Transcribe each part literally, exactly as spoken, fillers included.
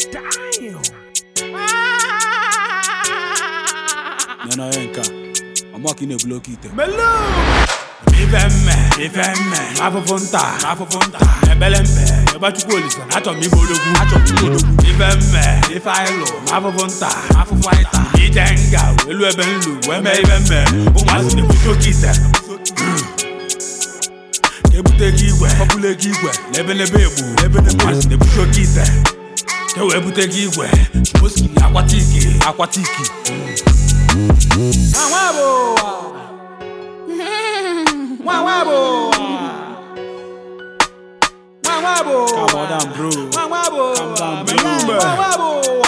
Damn. Nana Enka, I'm walking a block it. Mellow. Vivemme, vivemme, Mafofonta, Mafofonta, Nebelembe, Yabatukolisa, Atomi Bologu, Atomi Bologu, Vivemme, Ifailo, Mafofonta, Mafofaita, Idenga, Weluebenlu, Wemevemme, Umas de Bushokita. Kebutegiwe, Populegiwe, Lebenebebu, Lebenemas de Bushokita. Kewebutegiwe, Muski, Aquatiki, Aquatiki. Awabo! Wawabo! Wawabo! Calm down, bro. Wawabo! Calm down, bro. Wawabo!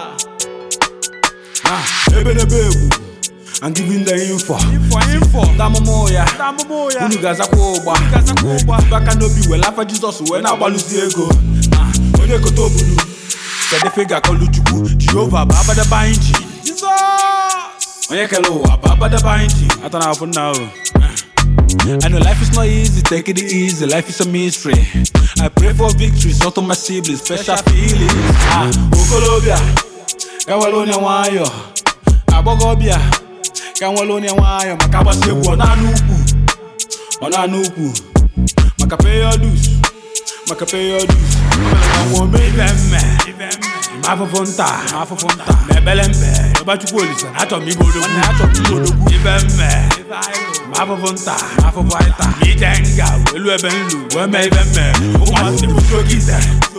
Ah, Ebenebebu. I'm giving the info. Info, info. Damomoya. Damomoya. Unugaza koba. Unugaza koba. Baka no be well after Jesus when I balusi ego. Ah, onye kotobulu. Sede fega koluchuku. Jehovah baba da bainji. Jesus. Onye kelo baba da bainji. Atana for now. I know life is not easy, take it easy, life is a mystery. I pray for victory, so to my siblings, special feelings. Ah, Okolobia, Kawalonia Wayo, Abogobia, Kawalonia Wayo, Makabasebu, Onanuku, Onanuku, Makapeyo dus, Makapeyo dus, Makapeyo dus, Mafofonta, Mafofonta, Nebelembe, Yabatukolisa, Atomi Bologu, Atomi Bologu, Ivemme, Mafofonta, Mafofaita, Idenga, Weluebenlu, Wemevemme, Umas de Bushokita.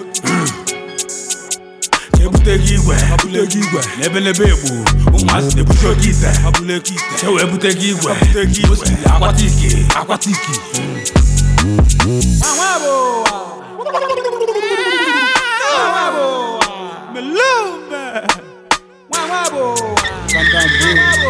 Kebutegiwe, Populegiwe, Lebenebebu, Umas de Bushokita, Populekita, Kewebutegiwe, Muski, Aquatiki, Aquatiki. Wawabo! Wawabo! Melumbe! Wawabo! Calm down, bro.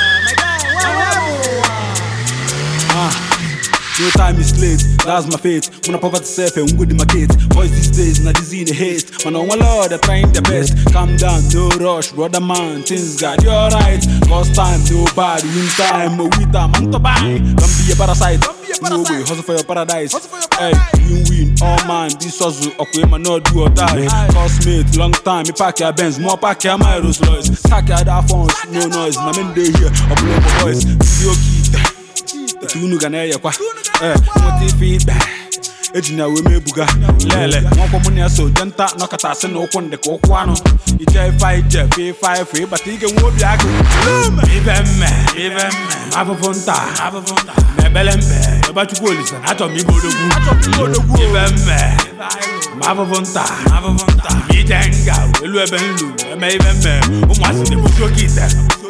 No time is late, that's my fate. When I poverty self and good in my kids. Boys these days, not easy in the haste. Man, on one lord, they're trying their best. Calm down, no rush, brother man. Things got you alright. Cause time, no bad, win time, no with time, man to buy. Don't be a parasite. No way, hustle for your paradise. Hey, win win, all man, this hustle, okay, man, not do or die. Cosmate, long time, me pack your Benz, more pack your my Rolls Royce. Sack your other phones, no noise. My men they here, up below my voice. Video key. Tunu ganaya kwa eh moti feedback ejina we mebuga lele won ko munia so jenta no kata se no kwonde ko kwano ije five je five five but ige wo bi agu ivemme ivemme Mafofonta Mafofonta Nebelembe Yabatukolisa Atomi Bologu Atomi Bologu ivemme Mafofonta Mafofonta Idenga Weluebenlu Wemevemme Umas de Bushokita.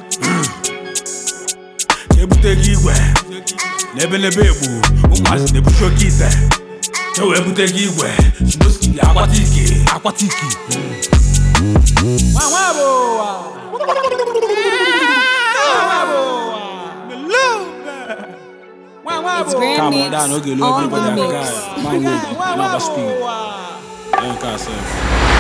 Kebutegiwe, Lebenebebu, Umas de Bushokita. Kewebutegiwe, Muski, Aquatiki, Aquatiki. Wawabo! Wawabo! Melumbe! Wawabo! Calm down, okay, look, everybody on the guy. Man, you know, speed. Enka self.